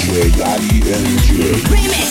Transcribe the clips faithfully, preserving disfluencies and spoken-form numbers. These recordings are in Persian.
جی علی ام جی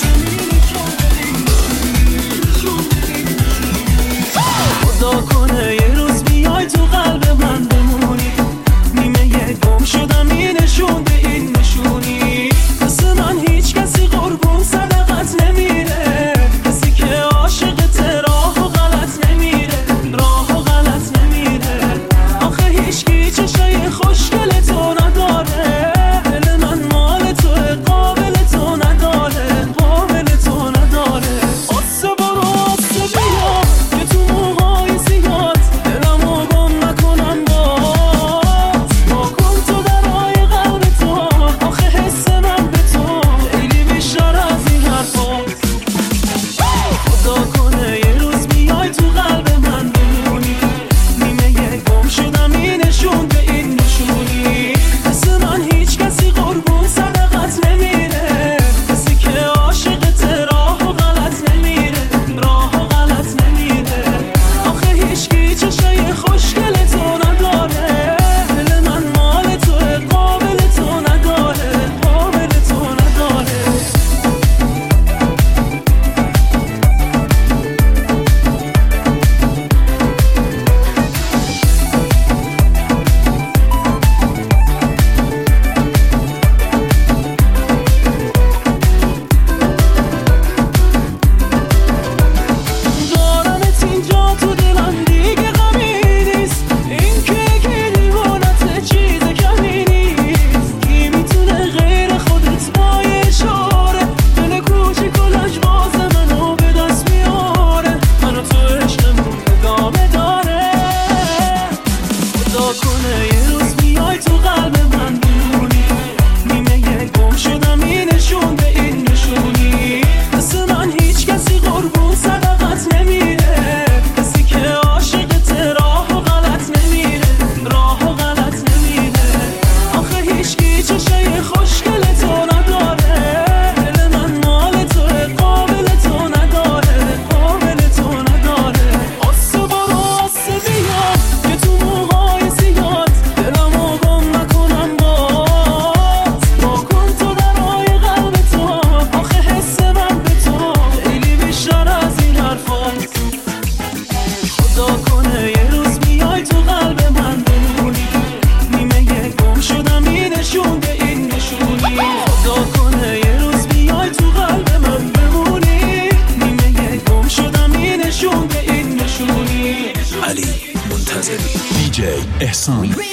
خدا کنه یه روز بیای تو قلب من بمونی، نیمه یه گم شدم این نشون به این نشونی، مثل من هیچ کسی قربون صدقت نمیره، کسی که عاشقت راه و غلط نمیره، راه و غلط نمیره، آخه هیچکی چشای خوشگل تو نداره، دل من مال توه قابل تو نداره، قابل تو نداره، آسه برو آسه بیا که تو موهای زیاد دلمو گم نکنم باز، با کن تو درای قلب تو، آخه حس من به تو خیلی بیشتر از این حرفاست، خدا کنه یه روز بیای تو قلب من بمونی، نیمه یه گم شدم این نشون به این نشونی، مثل من هیچ کسی قربون صدقت نمیره، کسی که عاشقت راه و غلط نمیره، راه و غلط نمیره، آخه هیچکی چشای خوشگل تو نداره، دل من مال توه قابل تو نداره، قابل تو نداره. دارمت اینجا تو دلم دیگه غمی نیست، این که یکی دیوانته چیز کمی نیست، کی میتونه غیر خودت با یه اشاره دل کوچیک و لجباز منو به دست میاره، منو تو عشقمون ادامه داره، خدا کنه یه روز بیای تو قلب من بمونی، نیمه یه گم شدم این نشون به این نشونی، مثل من هیچ کسی قربون صدقت نمیره، کسی که عاشقت راه و غلط نمیره، راه و غلط نمیره، آخه هیچکی چشای خوشگل تو نداره، دل من مال توه قابل تو نداره، قابل تو نداره، آسه برو آسه بیا که تو موهای زیاد دلمو گم نکنم باز، با کن تو درای قلب تو، آخه حس من به تو خیلی بیشتر از این حرفاست، خدا کنه یه روز بیای تو قلب من بمونی، نیمه یه گم شدم این نشون به این نشونی، خدا کنه یه روز بیای تو قلب من بمونی، نیمه یه گم شدم این نشون به این نشونی. علی منتظری دی جی احسان